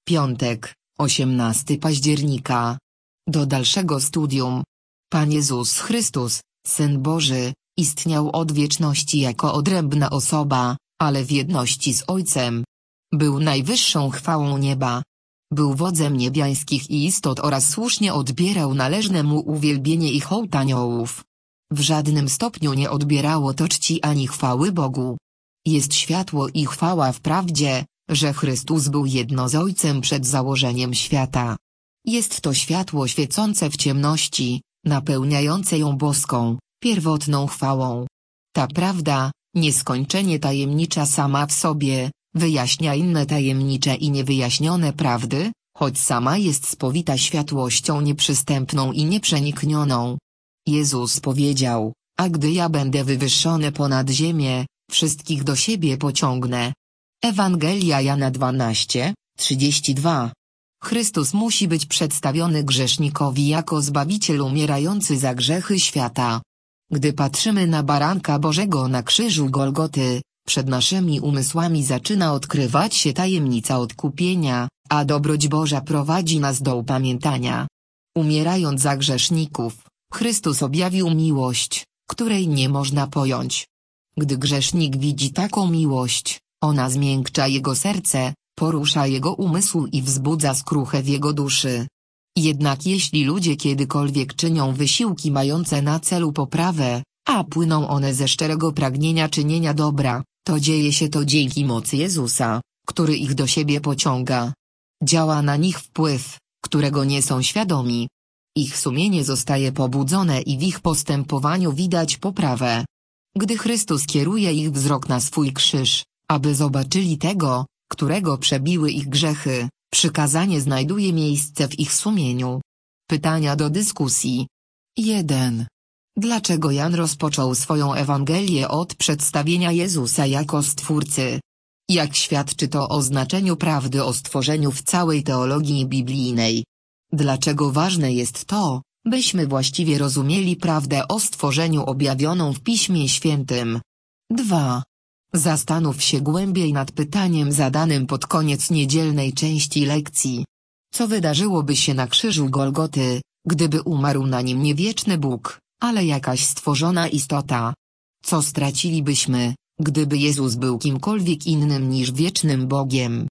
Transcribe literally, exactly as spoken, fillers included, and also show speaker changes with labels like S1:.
S1: Piątek, osiemnastego października. Do dalszego studium. Pan Jezus Chrystus, Syn Boży, istniał od wieczności jako odrębna osoba, ale w jedności z Ojcem. Był najwyższą chwałą nieba. Był wodzem niebiańskich i istot oraz słusznie odbierał należne mu uwielbienie i hołd aniołów. W żadnym stopniu nie odbierało to czci ani chwały Bogu. Jest światło i chwała w prawdzie, że Chrystus był jedno z Ojcem przed założeniem świata. Jest to światło świecące w ciemności, napełniające ją boską, pierwotną chwałą. Ta prawda, nieskończenie tajemnicza sama w sobie, wyjaśnia inne tajemnicze i niewyjaśnione prawdy, choć sama jest spowita światłością nieprzystępną i nieprzeniknioną. Jezus powiedział: a gdy ja będę wywyższony ponad ziemię, wszystkich do siebie pociągnę. Ewangelia Jana dwanaście, trzydzieści dwa. Chrystus musi być przedstawiony grzesznikowi jako Zbawiciel umierający za grzechy świata. Gdy patrzymy na Baranka Bożego na krzyżu Golgoty, przed naszymi umysłami zaczyna odkrywać się tajemnica odkupienia, a dobroć Boża prowadzi nas do upamiętania. Umierając za grzeszników, Chrystus objawił miłość, której nie można pojąć. Gdy grzesznik widzi taką miłość, ona zmiękcza jego serce, porusza jego umysł i wzbudza skruchę w jego duszy. Jednak jeśli ludzie kiedykolwiek czynią wysiłki mające na celu poprawę, a płyną one ze szczerego pragnienia czynienia dobra, to dzieje się to dzięki mocy Jezusa, który ich do siebie pociąga. Działa na nich wpływ, którego nie są świadomi. Ich sumienie zostaje pobudzone i w ich postępowaniu widać poprawę. Gdy Chrystus kieruje ich wzrok na swój krzyż, aby zobaczyli tego, którego przebiły ich grzechy, przykazanie znajduje miejsce w ich sumieniu. Pytania do dyskusji. jeden. Dlaczego Jan rozpoczął swoją Ewangelię od przedstawienia Jezusa jako Stwórcy? Jak świadczy to o znaczeniu prawdy o stworzeniu w całej teologii biblijnej? Dlaczego ważne jest to, byśmy właściwie rozumieli prawdę o stworzeniu objawioną w Piśmie Świętym? dwa. Zastanów się głębiej nad pytaniem zadanym pod koniec niedzielnej części lekcji. Co wydarzyłoby się na krzyżu Golgoty, gdyby umarł na nim nie wieczny Bóg, ale jakaś stworzona istota? Co stracilibyśmy, gdyby Jezus był kimkolwiek innym niż wiecznym Bogiem?